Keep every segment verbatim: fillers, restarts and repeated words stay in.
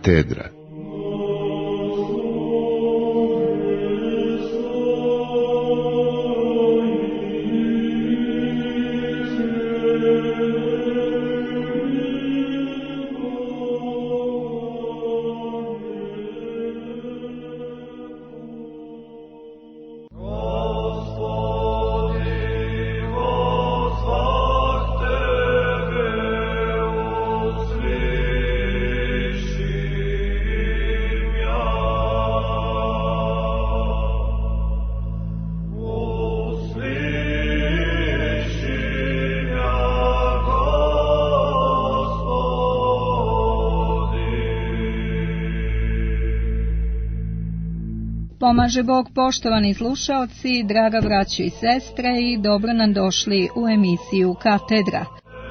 Katedra. Pomaže Bog, poštovani slušaoci, draga braćo i sestre, i dobro nam došli u emisiju Katedra.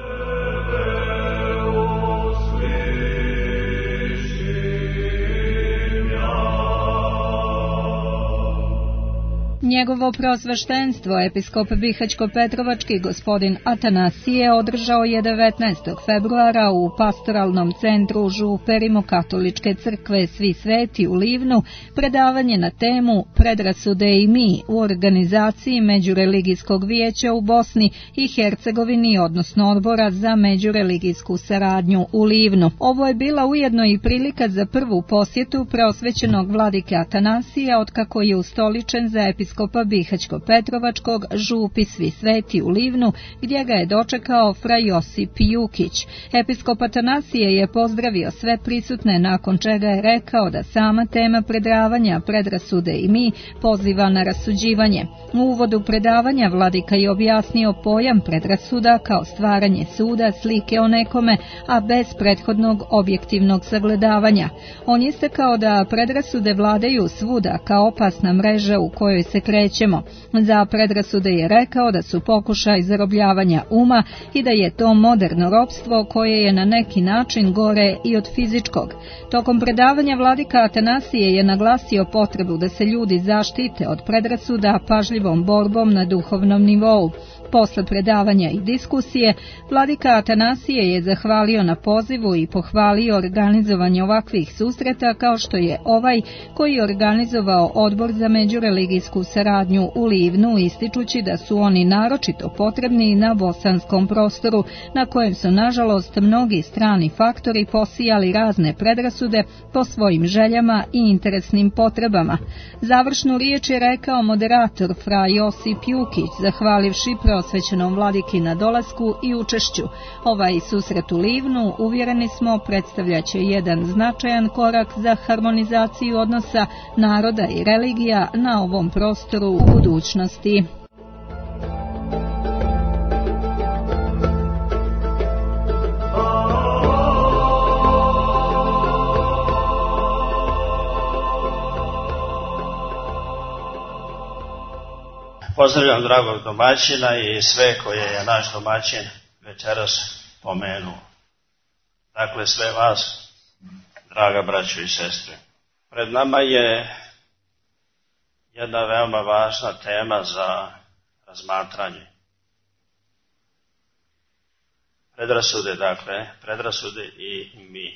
Njegovo preosveštenstvo, episkop Bihaćko-Petrovački gospodin Atanasije, održao je devetnaestog februara u pastoralnom centru župe Rimokatoličke crkve Svi sveti u Livnu predavanje na temu Predrasude i mi u organizaciji Međureligijskog vijeća u Bosni i Hercegovini, odnosno Odbora za međureligijsku saradnju u Livnu. Ovo je bila ujedno i prilika za prvu posjetu preosvećenog vladike Atanasija otkako je ustoličen za episkop Bihaćko-Petrovačkog župi Svi sveti u Livnu, gdje ga je dočekao fra Josip Jukić. Episkop Atanasije je pozdravio sve prisutne, nakon čega je rekao da sama tema predavanja Predrasude i mi poziva na rasuđivanje. U uvodu predavanja vladika je objasnio pojam predrasuda kao stvaranje suda, slike o nekome, a bez prethodnog objektivnog sagledavanja. On je istakao da predrasude vladaju svuda kao opasna mreža u kojoj se krećemo. Za predrasude je rekao da su pokušaj zarobljavanja uma i da je to moderno ropstvo koje je na neki način gore i od fizičkog. Tokom predavanja vladika Atanasije je naglasio potrebu da se ljudi zaštite od predrasuda pažljivom borbom na duhovnom nivou. Posle predavanja i diskusije, vladika Atanasije je zahvalio na pozivu i pohvalio organizovanje ovakvih susreta kao što je ovaj koji je organizovao Odbor za međureligijsku saradnju u Livnu, ističući da su oni naročito potrebni na bosanskom prostoru, na kojem su nažalost mnogi strani faktori posijali razne predrasude po svojim željama i interesnim potrebama. Završnu riječ je rekao moderator fra Josip Jukić, zahvalivši preosvećenom vladiki na dolasku i učešću. Ovaj susret u Livnu, uvjereni smo, predstavljaće jedan značajan korak za harmonizaciju odnosa naroda i religija na ovom prostoru u budućnosti. Pozdravljam dragog domaćina i sve koje je naš domaćin večeras pomenuo. Dakle, sve vas, draga braćo i sestre. Pred nama je jedna veoma važna tema za razmatranje. Predrasude, dakle, predrasude i mi.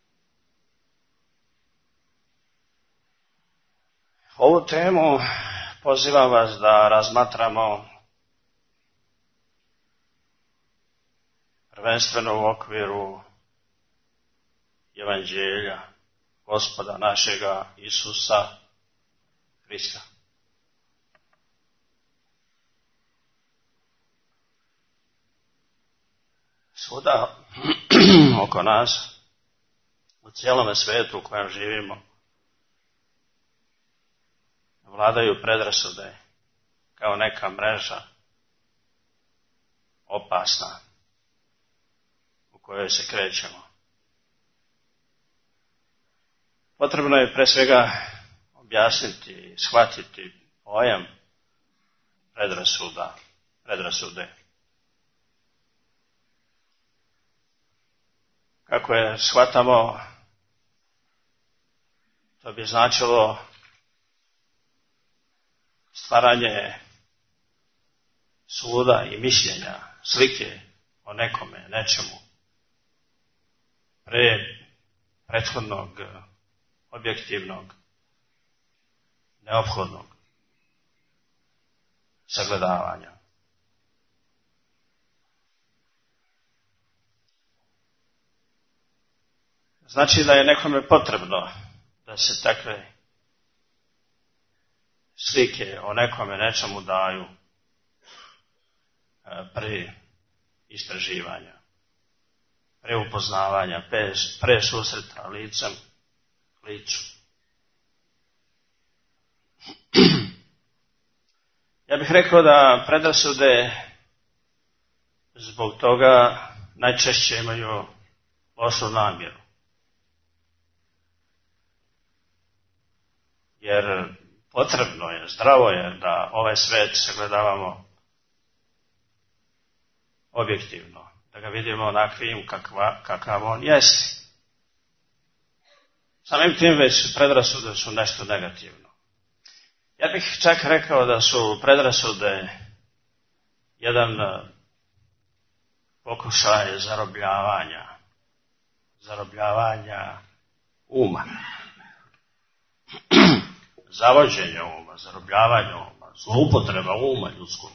Ovu temu pozivam vas da razmatramo prvenstveno u okviru evanđelja Gospoda našega Isusa Hrista. Svuda oko nas, u cijelome svijetu u kojem živimo, vladaju predrasude kao neka mreža opasna u kojoj se krećemo. Potrebno je pre svega objasniti i shvatiti pojam predrasuda, predrasude. Kako je shvatamo, to bi značilo stvaranje suda i mišljenja, slike o nekome, nečemu, pre prethodnog, objektivnog, neophodnog sagledavanja. Znači da je nekome potrebno da se takve slike o nekome nečemu daju pre istraživanja, pre upoznavanja, pre susreta licem licu. Ja bih rekao da predrasude zbog toga najčešće imaju lošu namjeru. Jer potrebno je, zdravo je da ovaj svet sagledavamo objektivno, da ga vidimo onakvim kakva, kakav on jeste. Samim tim već predrasude su nešto negativno. Ja bih čak rekao da su predrasude jedan pokušaj zarobljavanja, zarobljavanja uma, zavođenja uma, zarobljavanja uma, zloupotreba uma ljudskog.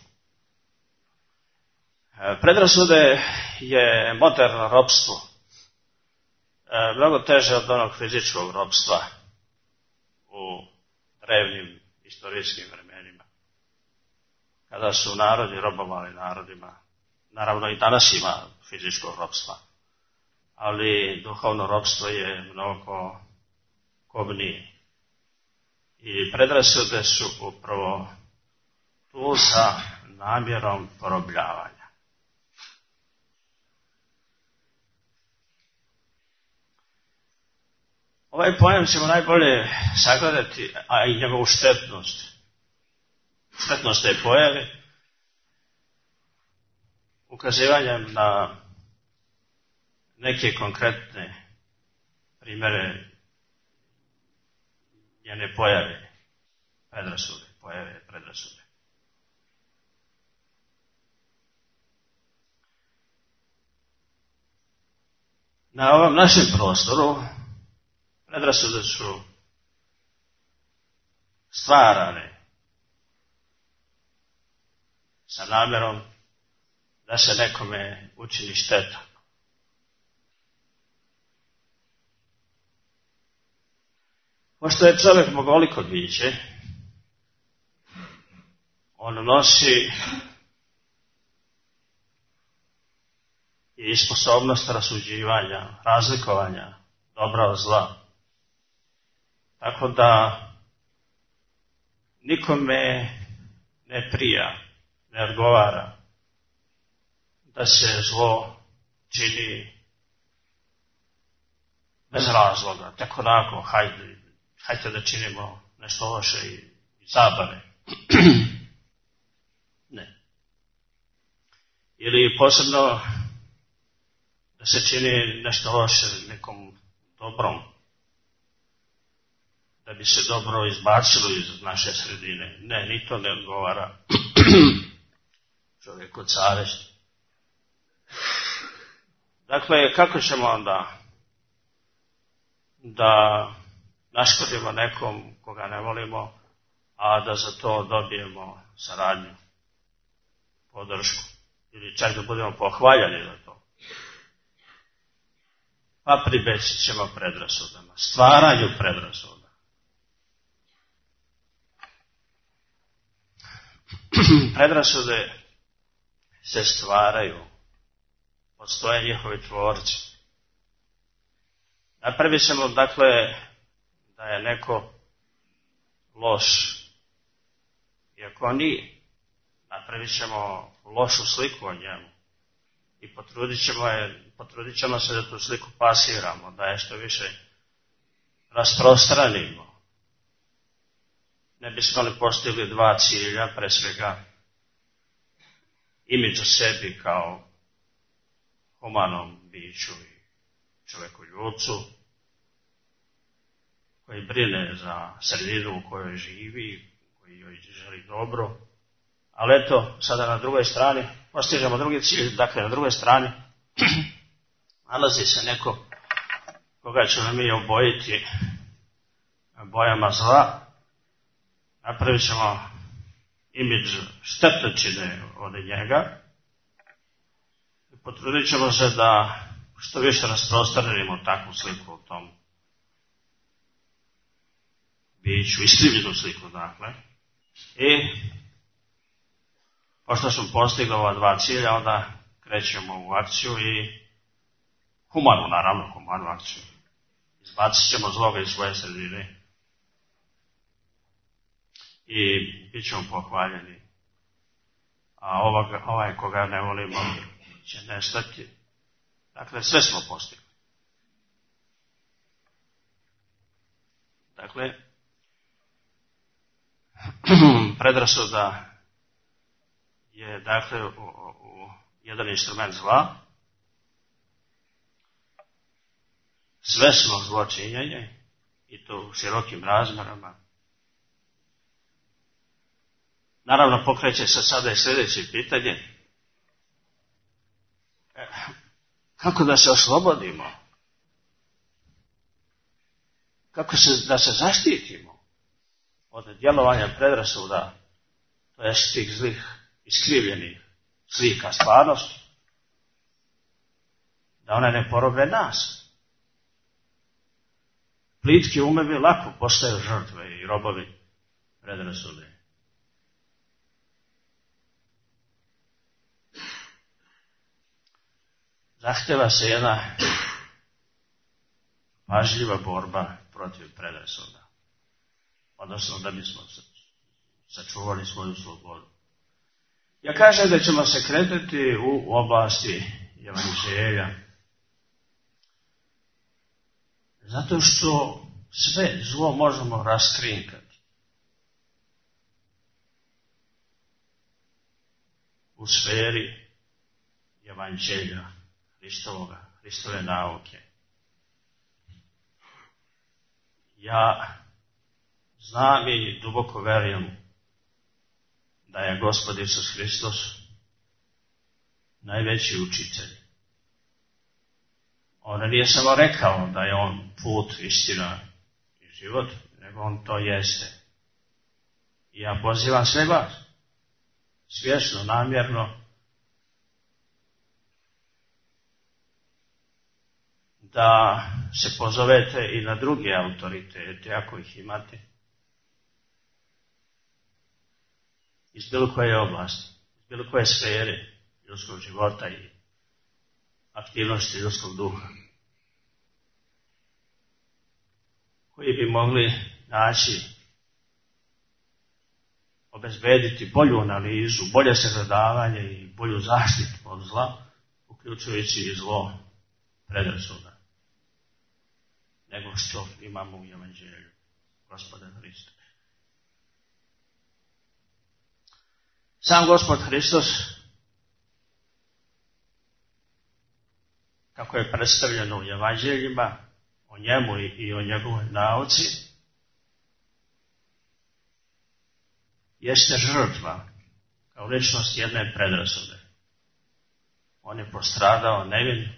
Predrasude je moderno ropstvo, mnogo teže od onog fizičkog ropstva u drevnim istorijskim vremenima, kada su narodi robovali narodima. Naravno i danas ima fizičkog ropstva, ali duhovno ropstvo je mnogo kobnije. I predrasude su upravo tu sa namjerom porobljavanja. Ovaj pojam ćemo najbolje sagledati, a i njegovu štetnost. Štetnost te pojave, ukazivanjem na neke konkretne primjere njene pojave, predrasude, pojave predrasude. Na ovom našem prostoru predrasude su stvarane sa namjerom da se nekome učini šteta. Pošto je čovjek bogoliko biće, on nosi i sposobnost rasuđivanja, razlikovanja dobra od zla. Tako da nikome ne prija, ne odgovara da se zlo čini bez razloga, tako onako, hajde, hajde da činimo nešto loše i, i zabave. Ne. Ili posebno da se čini nešto loše nekom dobrom, da bi se dobro izbacilo iz naše sredine. Ne, ni to ne odgovara čovjeku carešti. Dakle, kako ćemo onda da naškodimo nekom koga ne volimo, a da za to dobijemo saradnju, podršku, ili čak da budemo pohvaljani za to? Pa pribeći ćemo predrasudama, stvaranju predrasuda. Predrasude se stvaraju, postoje njihovi tvorci. Napravit ćemo, dakle, da je neko loš, iako nije. Napravit ćemo lošu sliku o njemu i potrudit ćemo, je, potrudit ćemo se da tu sliku pasiramo, da je što više rasprostranimo. Ne bismo li postigli dva cilja, pre svega imidž o sebi kao humanom biću i čovjeku ljudcu, koji brine za sredinu u kojoj živi, koji joj želi dobro. Ali eto, sada na drugoj strani postižemo drugi cilj, dakle na drugoj strani nalazi se neko koga ćemo mi obojiti bojama zla, napravit ćemo imidž štetočine od njega i potrudit ćemo se da što više rasprostranimo takvu sliku u tom biću, iskrivljenu sliku, dakle. I pošto smo postigli ova dva cilja, onda krećemo u akciju i humanu, naravno, humanu akciju. Izbacit ćemo zloga iz svoje sredine i bit ćemo pohvaljeni. A ovoga, ovaj koga ne volimo će nestati. Dakle, sve smo postigli. Dakle, predrasuda je, dakle, u, u, jedan instrument zla. Svesno zločinjenje, i to u širokim razmerama. Naravno, pokreće se sada i sljedeće pitanje. Kako da se oslobodimo? Kako se, da se zaštitimo od djelovanja predrasuda, to jest tih zlih, iskrivljenih slika stvarnosti, da one ne porobe nas. Plitki umovi lako postaju žrtve i robovi predrasude. Zahtjeva se jedna pažljiva borba protiv predrasuda, odnosno da bismo sačuvali svoju slobodu. Ja kažem da ćemo se kretati u oblasti evanđelja, zato što sve zlo možemo raskrinkati u sferi evanđelja Hristovoga, Hristove nauke. Ja znam i duboko verujem da je Gospod Isus Hristos najveći učitelj. On nije samo rekao da je on put, istina i život, nego on to jeste. I ja pozivam sve vas, svjesno, namjerno, da se pozovete i na druge autoritete, ako ih imate, iz bilo koje oblasti, iz bilo koje sfere ljudskog života i aktivnosti ljudskog duha, koji bi mogli naći, obezbediti bolju analizu, bolje sagledavanje i bolju zaštitu od zla, uključujući i zlo predrasuda, nego što imamo u evanđelju Gospoda Hrista. Sam Gospod Hristos, kako je predstavljeno u evanđeljima, o njemu i o njegovoj nauci, jeste žrtva kao ličnost jedne predrasude. On je postradao nevin,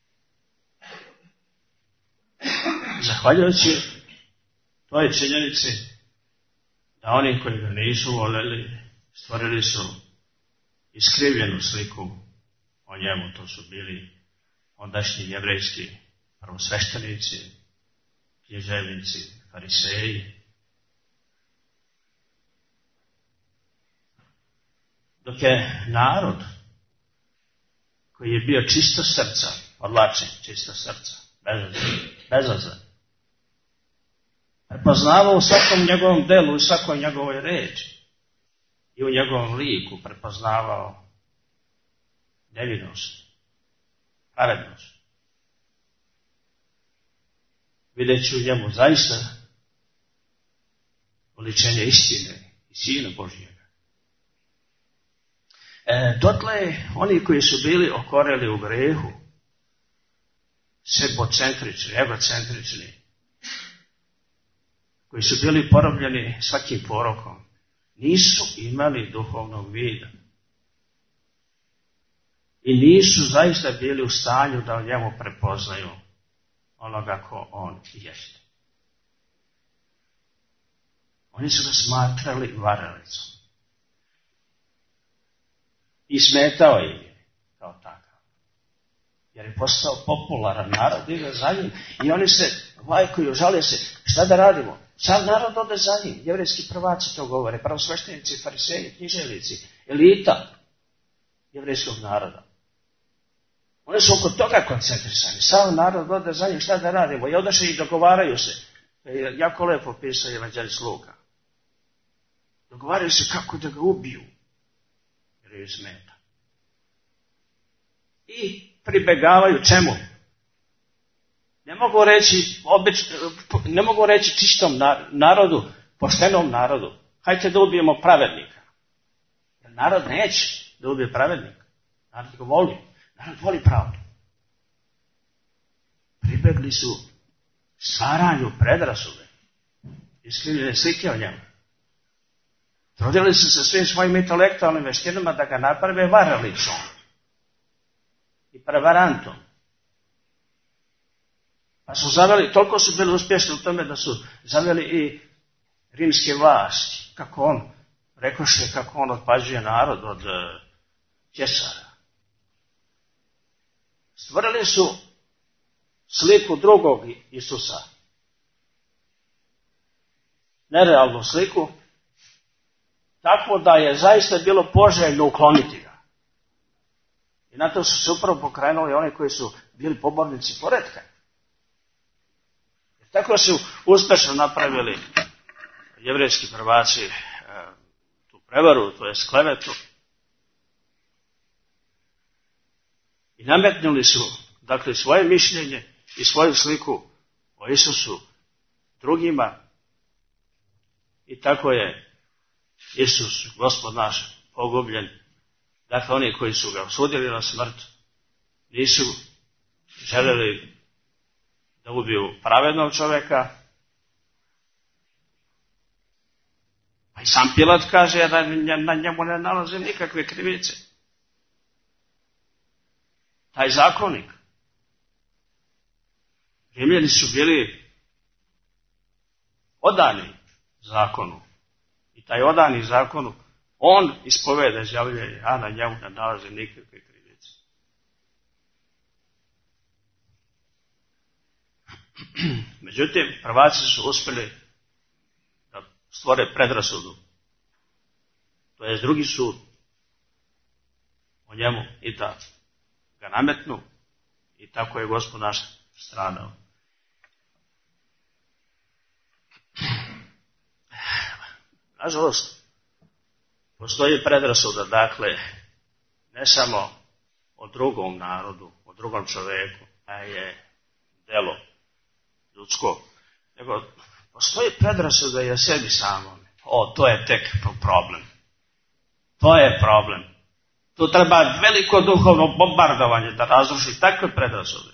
zahvaljujući toj činjenici da oni koji ga nisu voljeli stvorili su iskrivljenu sliku o njemu. To su bili ondašnji jevrejski prvosveštenici, književnici, fariseji. Dok je narod koji je bio čisto srca, odlačen čisto srca, bezazan, prepoznavao u svakom njegovom delu, u svakoj njegovoj reči i u njegovom liku prepoznavao nevinost, pravednost, videći u njemu zaista oličenje istine i Sina Božjega. E, dotle oni koji su bili okoreli u grehu, sebocentrični, egocentrični, koji su bili porobljeni svakim porokom, nisu imali duhovnog vida. I nisu zaista bili u stanju da u njemu prepoznaju onoga ko on jeste. Oni su ga smatrali varalicom. I smetao im je kao takav. Jer je postao popularan narod, ide za njim. I oni se lajkuju, žale se, šta da radimo? Sav narod ode za njim. Jevrejski prvaci to govore, pravosveštenici, fariseji, književnici, elita jevrejskog naroda. Oni su oko toga koncentrisani. Sav narod ode za njim, šta da radimo? I odaše i dogovaraju se. Jako lepo pisao evanđelist Luka. Dogovaraju se kako da ga ubiju. Jer je smeta. I pribegavaju čemu? Ne mogu reći, obič, ne mogu reći čistom narodu, poštenom narodu. Hajde da ubijemo pravednika. Jer narod neće da ubije pravednika. Narod ga voli. Narod voli pravdu. Pribegli su stvaranju predrasude. Iskrivljene slike o njemu. Trudili su se svim svojim intelektualnim veštinama da ga naprave varalicom i prevarantom. Pa su zaveli, toliko su bili uspješni u tome da su zaveli i rimske vlasti. Kako on, rekoše kako on odpađuje narod od uh, Cesara. Stvorili su sliku drugog Isusa. Nerealnu sliku. Tako da je zaista bilo poželjno ukloniti ga. I na to su se upravo pokrenuli oni koji su bili pobornici poretka. Jer tako su uspešno napravili jevrejski prvaci e, tu prevaru, to je sklevetu. I nametnuli su, dakle, svoje mišljenje i svoju sliku o Isusu drugima. I tako je Isus, Gospod naš, pogubljen. Dakle, oni koji su ga osudili na smrt, nisu željeli da ubiju pravednog čovjeka. Pa i sam Pilat kaže da na njemu ne nalaze nikakve krivice. Taj zakonik. Rimljani su bili odani zakonu. I taj odani zakonu, on ispoveda, izjavljuje, a na njemu ne nalaze nikakve krivice. Međutim, prvaci su uspjeli da stvore predrasudu. To je drugi sud o njemu i da ga nametnu i tako je Gospod naš stradao. Nažalost, postoji predrasuda, dakle, ne samo o drugom narodu, o drugom čovjeku, a je delo ljudsko, nego postoji predrasuda i o sebi samom. O, to je tek problem. To je problem. Tu treba veliko duhovno bombardovanje da razruši takve predrasude.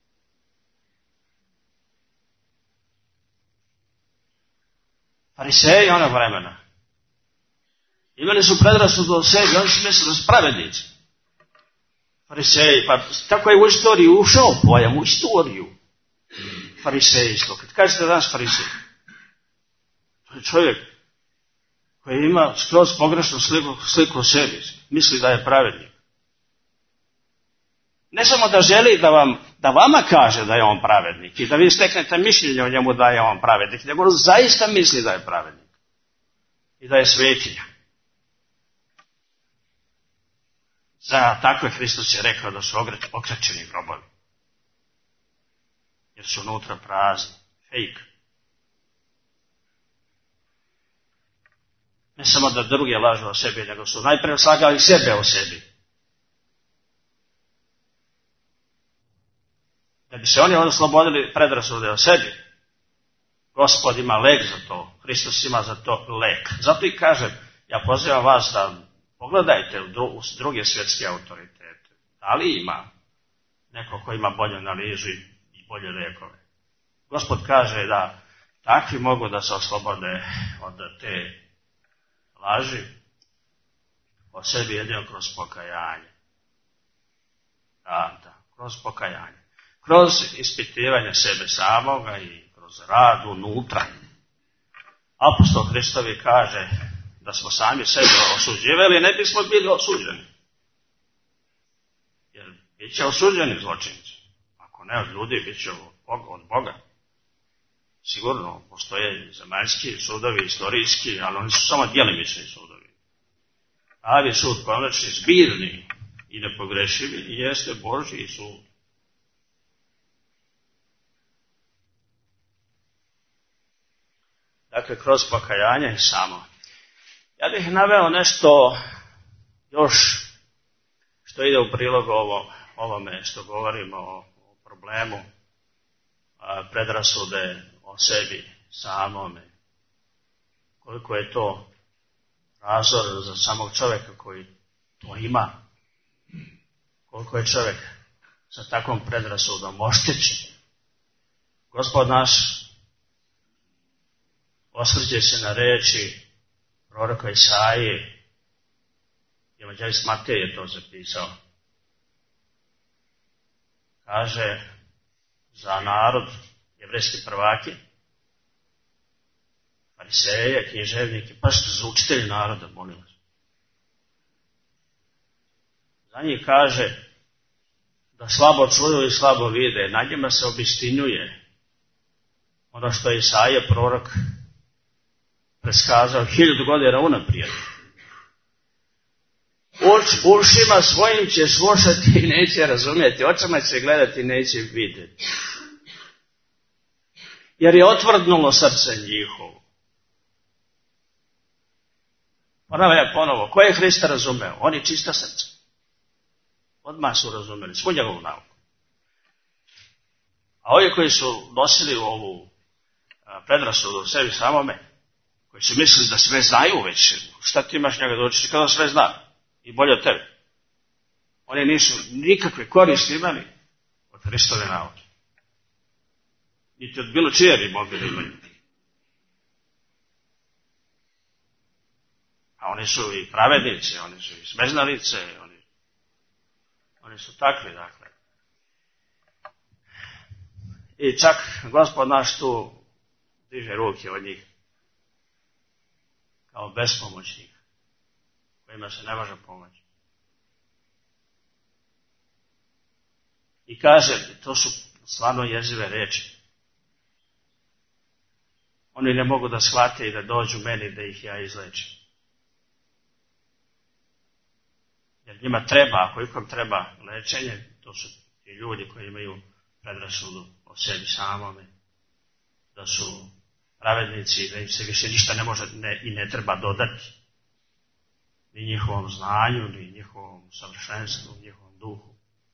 Fariseji onog vremena imali su predrasudu o sebi, oni su mislili da su pravednici. Fariseji, pa tako je u istoriju ušao pojam, u istoriju farisejstvo. Kad kažete danas farisej, to je čovjek koji ima skroz pogrešnu sliku, sliku o sebi, misli da je pravednik. Ne samo da želi da, vam, da vama kaže da je on pravednik i da vi steknete mišljenje o njemu da je on pravednik, nego on zaista misli da je pravednik i da je svetinja. Za takve Hristos je rekao da su okrečeni grobovi. Jer su unutra prazni, fake. Ne samo da druge lažu o sebi, nego su najprije slagali sebe o sebi. Da bi se oni oslobodili predrasude o sebi, Gospod ima lek za to, Hristos ima za to lek. Zato i kažem, ja pozivam vas da pogledajte u druge svjetske autoritete. Da li ima neko ko ima bolju analizu i bolje lijekove? Gospod kaže da takvi mogu da se oslobode od te laži o sebi jedino kroz pokajanje. Da, da, kroz pokajanje. kroz ispitivanje sebe samoga i kroz rad unutra. Apostol Hristovi kaže da smo sami sebe osuđivali, ne bismo bili osuđeni. Jer bit će osuđeni zločinci. Ako ne od ljudi, bit će od Boga. Sigurno postoje zemaljski sudovi, istorijski, ali oni su samo djelimični sudovi. Ali sud konačni, zbirni i nepogrešivi jeste Božji sud. Dakle, kroz pokajanje samo. Ja bih naveo nešto još što ide u prilog ovo, ovome što govorimo o, o problemu a, predrasude o sebi samome. Koliko je to razor za samog čovjeka koji to ima. Koliko je čovjek sa takvom predrasudom oštećen. Gospod naš osvrće se na reči proroka Isaije. Evanđelist Matej je to zapisao. Kaže za narod, jevrejski prvaki, fariseje, književnike, pa što za učitelji naroda, molim vas. Za njih kaže da slabo čuju i slabo vide, na njima se obistinjuje ono što je Isaija prorok preskazao hiljadu godina unaprijed. Uš, ušima svojim će slušati i neće razumjeti, očima će gledati i neće vidjeti. Jer je otvrdnulo srce njihovo. Ponavljam ponovo, ko je Hrista razumeo? On je čista srca. Odmah su razumeli svu njegovu nauku. A ovi koji su nosili ovu predrasudu u sebi samome, koji su mislili da sve znaju već, šta ti imaš njega da učiš kada sve zna i bolje od tebe. Oni nisu nikakve koristi imali od Hristove nauke. Niti od bilo čije bi mogli imati. A oni su i pravednici, oni su i smeznalice, oni, oni su takvi, dakle. I čak Gospod naš tu diže ruke od njih kao bespomoćnik, kojima se ne može pomoći. I kaže, to su stvarno jezive reči. Oni ne mogu da shvate i da dođu meni da ih ja izlečim. Jer njima treba, ako ikom treba lečenje, to su ti ljudi koji imaju predrasudu o sebi samome, da su pravednici, da im se više ništa ne može ne, i ne treba dodati. Ni njihovom znanju, ni njihovom savršenstvu, ni njihovom duhu.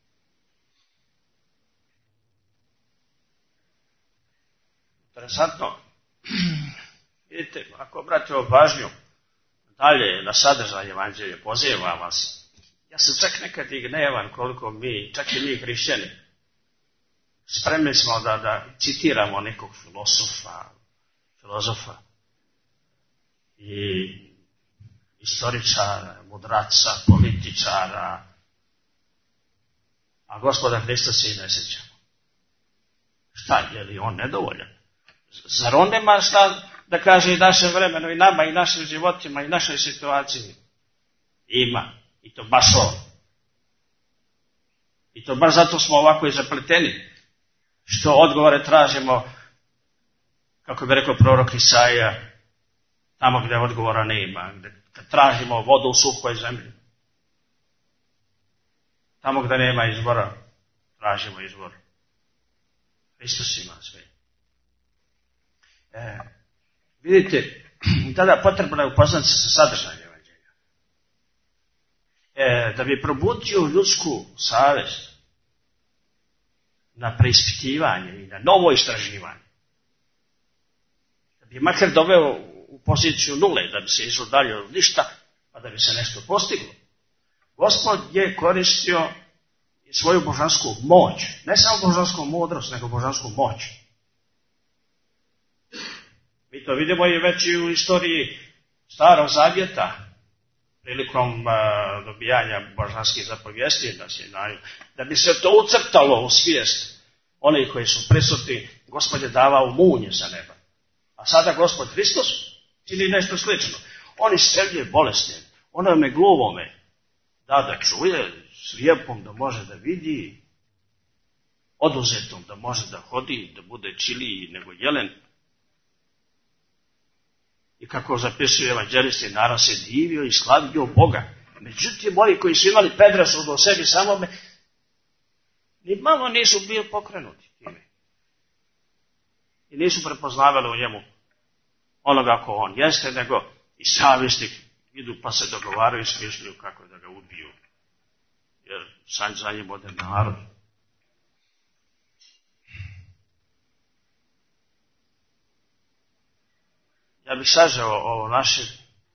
Interesantno. Vidite, ako obratimo pažnju dalje na sadržaj evanđelja, pozivam vas. Ja sam čak nekad i gnevan koliko mi, čak i mi hrišćani, spremni smo da, da citiramo nekog filosofa, filozofa i istoričara, mudraca, političara, a Gospoda Hrista se i ne sjećamo. Šta, je li on nedovoljan? Zar on nema šta da kaže i našem vremenu, i nama, i našim životima, i našoj situaciji? Ima. I to baš on. I to baš zato smo ovako i zapleteni. Što odgovore tražimo, kako bi rekao prorok Isaija, tamo gdje odgovora nema, gdje tražimo vodu u suhoj zemlji. Tamo gdje nema izbora, tražimo izbor. Hristos ima sve. E, vidite, tada potrebno je upoznati se sa sadržajem evanđelja. E, da bi probudio ljudsku savjest na preispitivanje i na novo istraživanje. Da bi makar doveo u poziciju nule, da bi se išlo dalje od ništa, pa da bi se nešto postiglo. Gospod je koristio svoju božansku moć, ne samo božansku mudrost, nego božansku moć. Mi to vidimo i već i u istoriji Starog Zavjeta, prilikom a, dobijanja božanskih zapovijesti na Sinaju, da bi se to ucrtalo u svijest oni koji su prisutni, Gospod je davao munje sa neba. A sada Gospod Hristos čini nešto slično. On isceljuje bolesne, onome gluvome da da čuje, slijepom da može da vidi, oduzetom da može da hodi, da bude čiliji nego jelen. I kako zapisuje evanđelisti, narod se divio i slavio Boga. Međutim, oni koji su imali predrasudu o sebi samome, ni malo nisu bili pokrenuti time. I nisu prepoznavali u njemu onoga ko on jeste, nego i savjesti idu pa se dogovaraju i smišljaju kako da ga ubiju. Jer sad za njim ode narod. Ja bih sažeo ovo naše.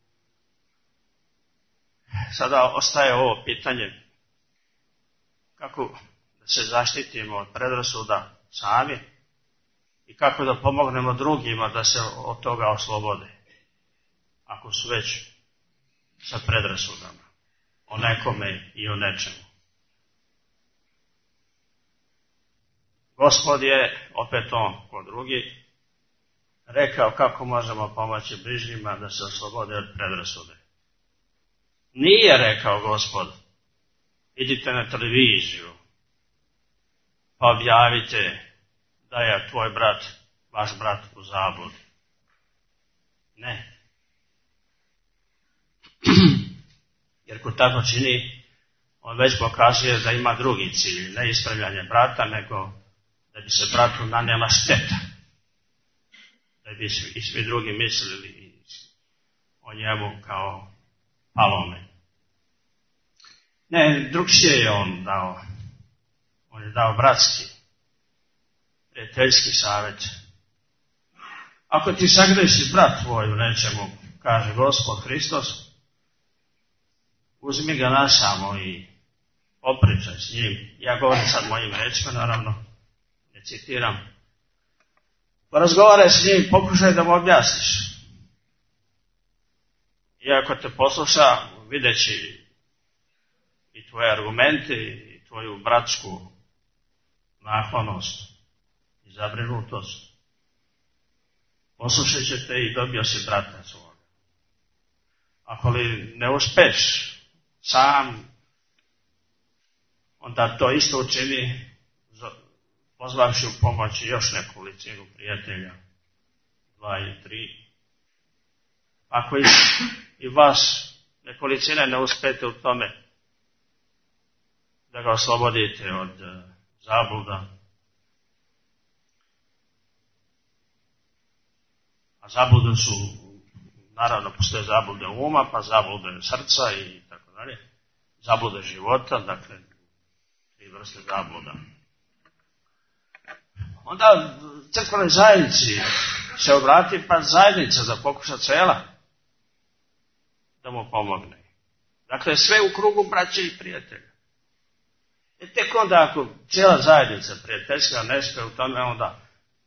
Sada ostaje ovo pitanje kako da se zaštitimo od predrasuda sami i kako da pomognemo drugima da se od toga oslobode. Ako su već sa predrasudama o nekome i o nečemu. Gospod je, opet on ko drugi, rekao kako možemo pomoći bližnjima da se oslobode od predrasude. Nije rekao Gospod, idite na televiziju, pa objavite da je tvoj brat, vaš brat u zabludi. Ne. Jer ko tako čini, on već pokazuje da ima drugi cilj, ne ispravljanje brata, nego da bi se bratu nanijela šteta. Da bi i svi drugi mislili o njemu kao palome. Ne, drugčije je on dao. On je dao bratski, prijateljski savjet. Ako ti sagreši brat tvoj u nečemu, kaže Gospod Hristos, uzmi ga nasamo i popričaj s njim. Ja govorim sad mojim rečima, naravno, ne citiram. Porazgovaraj s njim, pokušaj da mu objasniš. I ako te posluša, videći i tvoje argumente i tvoju bratsku naklonost i zabrinutost, poslušat će te i dobio si brata svoga. Ako li ne uspeš sam, onda to isto učini pozvavši u pomoć još neku licinu prijatelja, dva ili tri. Ako i, i vas nekolicine ne uspete u tome da ga oslobodite od uh, zabluda, a zablude su, naravno postoje zablude uma, pa zablude srca i tako dalje, zablude života, dakle, tri vrste zabluda. Onda crkvenoj zajednici se obrati pa zajednica da pokuša cela da mu pomogne. Dakle, sve u krugu braće i prijatelja. I tek onda ako cijela zajednica prijateljska ne sve u tome, onda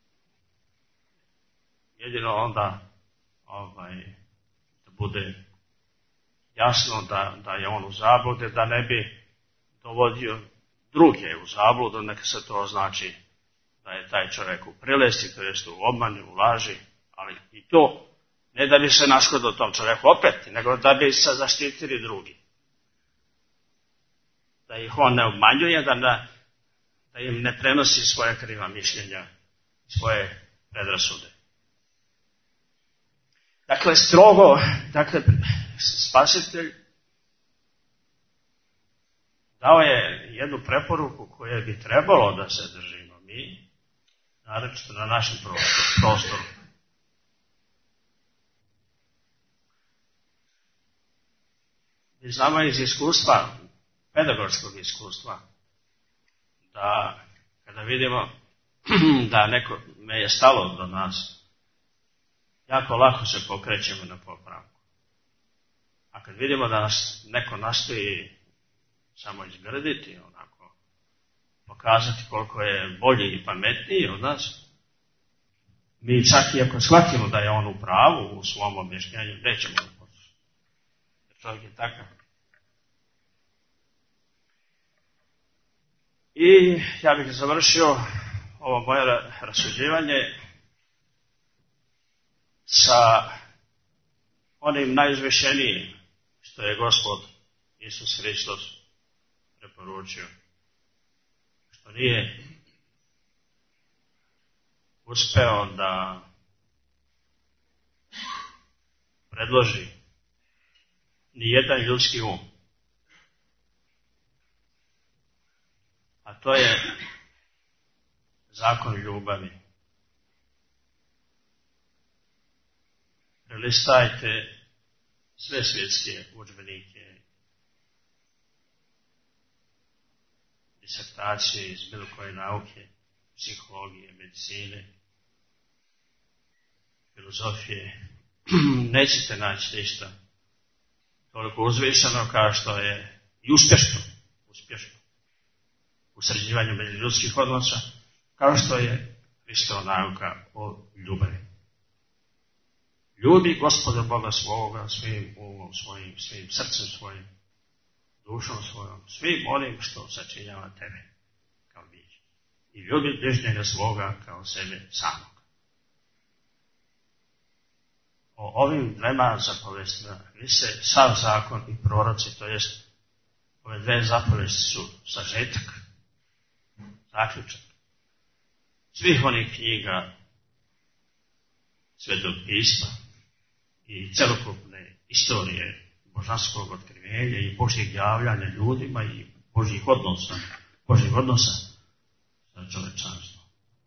jedino onda ovaj, da bude jasno da, da je on u zablude, da ne bi dovodio druge u zabludu, neka se to označi da je taj čovjek u prilesti, to jest u obmani, u laži, ali i to ne da bi se naškodio tom čovjeku opet, nego da bi se zaštitili drugi. Da ih on ne obmanjuje, da, ne, da im ne prenosi svoje kriva mišljenja, svoje predrasude. Dakle, strogo, dakle, spasitelj dao je jednu preporuku koju bi trebalo da se držimo mi, naročito na našem prostoru. Mi znamo iz iskustva, pedagoškog iskustva, da kada vidimo da neko me je stalo do nas, jako lako se pokrećemo na popravku. A kad vidimo da nas neko nastoji samo izgrditi, onako, pokazati koliko je bolji i pametniji od nas, mi čak i ako shvatimo da je on u pravu u svom objašnjenju, nećemo ga poslušati. Jer čovjek je takav. I ja bih završio ovo moje rasuđivanje sa onim najizvešenijim što je Gospod Isus Hristos preporučio, što nije uspeo da predloži ni jedan ljudski um. A to je zakon ljubavi. Prelistajte sve svjetske udžbenike, disertacije iz bilo koje nauke, psihologije, medicine, filozofije. Nećete naći ništa toliko uzvišeno kao što je i uspješno, uspješno u sređivanju međuljudskih odnosa, kao što je Hristova nauka o ljubavi. Ljubi Gospoda Boga svoga svim umom svojim, svim srcem svojim, dušom svojom, svim onim što sačinjava tebe kao biće. I ljubi bližnjega svoga kao sebe samog. O ovim dvema zapovestima vise sav zakon i proroci, to jest ove dve zapovesti su sažetak, zaključak svih onih knjiga Svetog pisma i celokupne istorije božanskog otkrivenja i Božjeg javljanja ljudima i Božjih odnosa, Božjih odnosa sa čovečanstvom.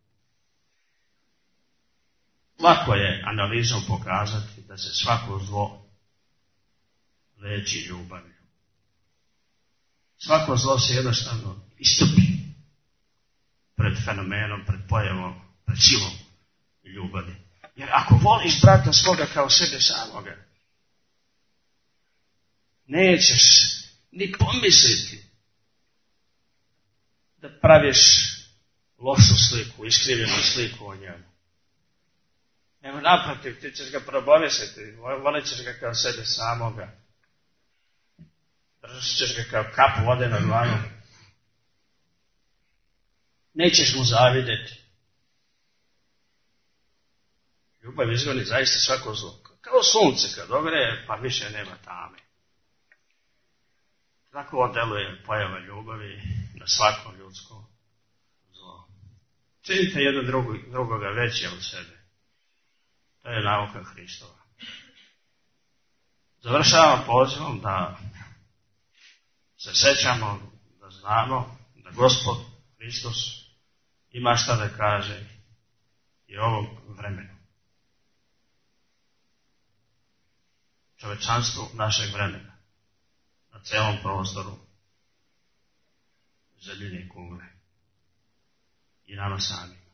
Lako je analizom pokazati da se svako zlo leči ljubavlju. Svako zlo se jednostavno istupi pred fenomenom, pred pojavom, pred silom ljubavi. Jer ako voliš brata svoga kao sebe samoga, nećeš ni pomisliti da praviš lošu sliku, iskrivljenu sliku o njemu. Nego naprotiv, ti ćeš ga proborisati, volit ćeš ga kao sebe samoga. Držat ćeš ga kao kap vode na dlanu. Nećeš mu zavidjeti. Ljubav izgoni zaista svako zlo. Kao sunce kad ogreje, pa više nema tame. Tako deluje pojava ljubavi na svako ljudsko zlo. Činite jedan drugo, drugoga veće od sebe. To je nauka Hristova. Završavam pozivom da se sećamo, da znamo da Gospod Hristos ima šta da kaže i ovog vremenu. Čovečanstvu našeg vremena, na celom prostoru zemljine kugle i nama samima.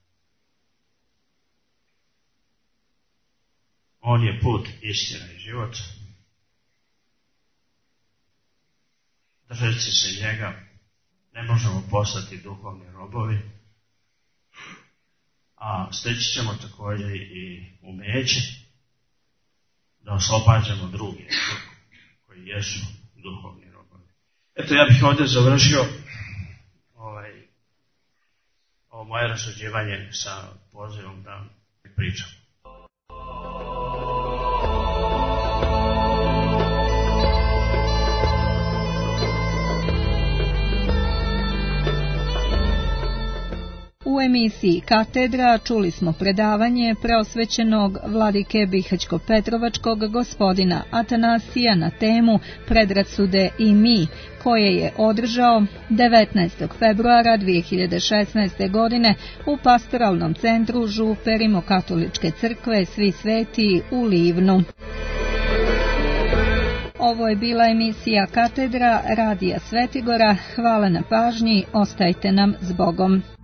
On je put, istina i život. Držeći se njega ne možemo postati duhovni robovi, a steći ćemo također i umeće da oslobađamo druge koji jesu duhovni robovi. Eto, ja bih ovdje završio ovaj, ovo moje rasuđivanje sa pozivom da pričam. U emisiji Katedra čuli smo predavanje preosvećenog vladike Bihać-Petrovačkog gospodina Atanasija na temu Predrasude i mi, koje je održao devetnaestog februara dvije hiljade šesnaeste. godine u pastoralnom centru Župe Rimokatoličke crkve Svi sveti u Livnu. Ovo je bila emisija Katedra Radija Svetigora. Hvala na pažnji, ostajte nam s Bogom.